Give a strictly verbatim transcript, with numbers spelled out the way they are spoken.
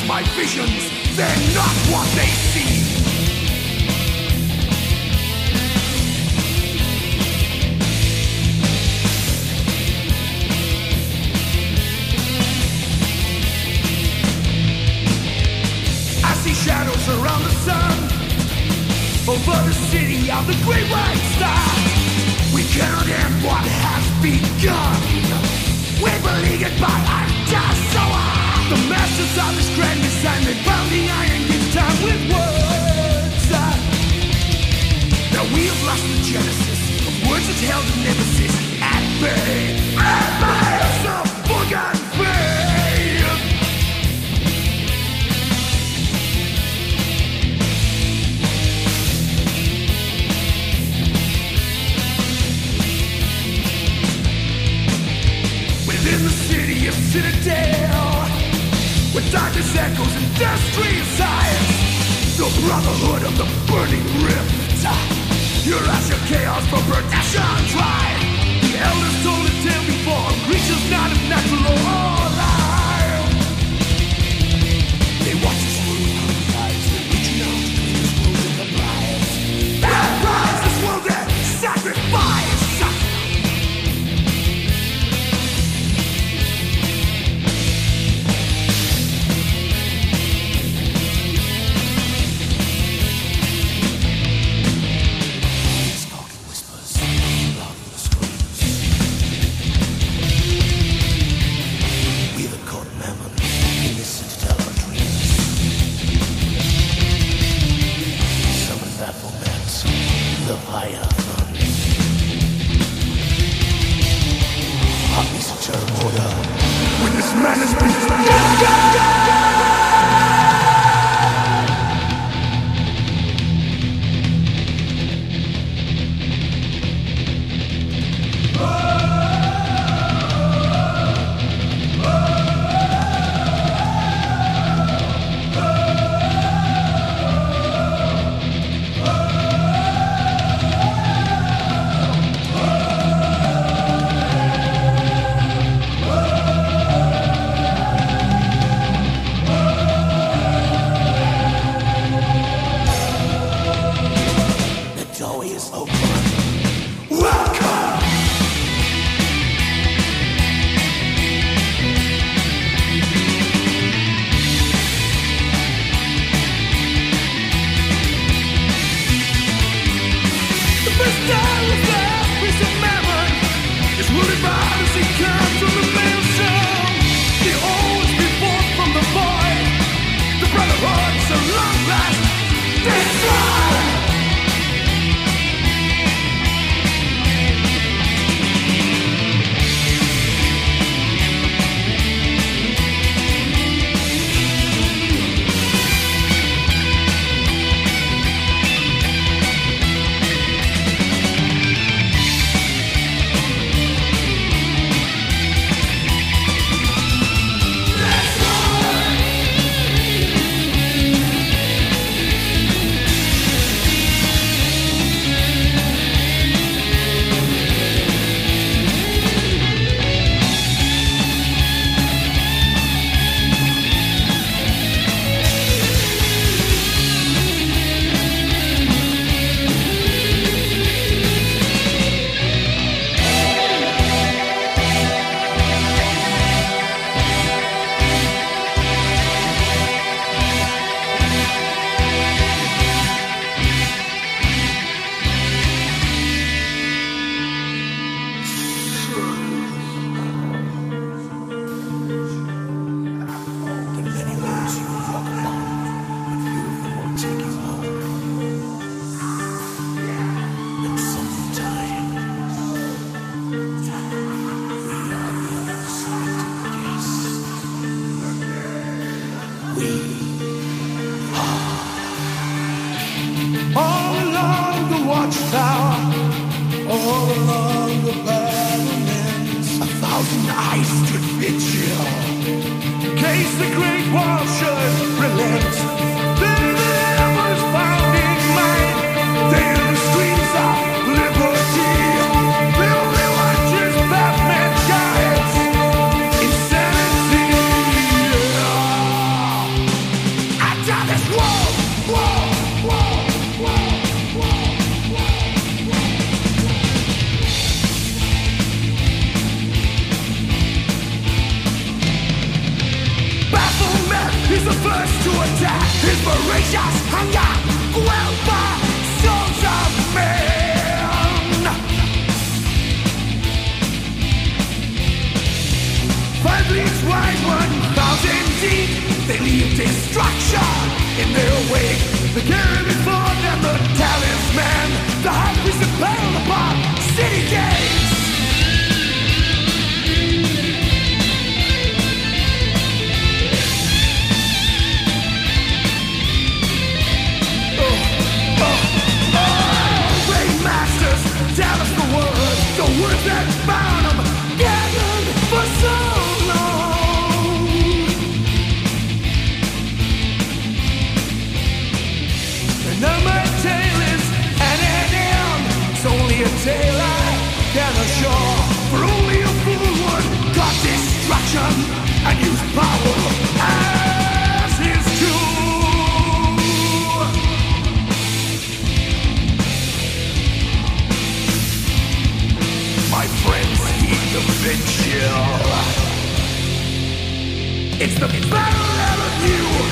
my visions, they're not what they seem. I see shadows around the sun, over the city of the great white star. We cannot end what has begun. We beleaguered by our Tassoa. The masters of this grand design, they found the iron gives time with words. Now we have lost the genesis of words that held the nemesis at bay. At bay! Some forgotten fame. Within the city of Citadel, with darkness echoes and death street signs, the brotherhood of the burning rift. Your ass, your chaos for protection tried. The elders told a tale before, creatures not of natural or alive. They watch us through our eyes, reaching out to clean this world in the lives. That rise, this world that sacrifice. destruction in their wake. The carry fun and the talisman, the high priest impaled upon city gates. Oh, oh, oh. Great masters tell us the words, the words that bound them, gathered for so long. And now my tale is at an end. It's only a tale I can assure. For only a fool would cut destruction and use power as his tool. My friends, heed the vigil. It's the battle avenue.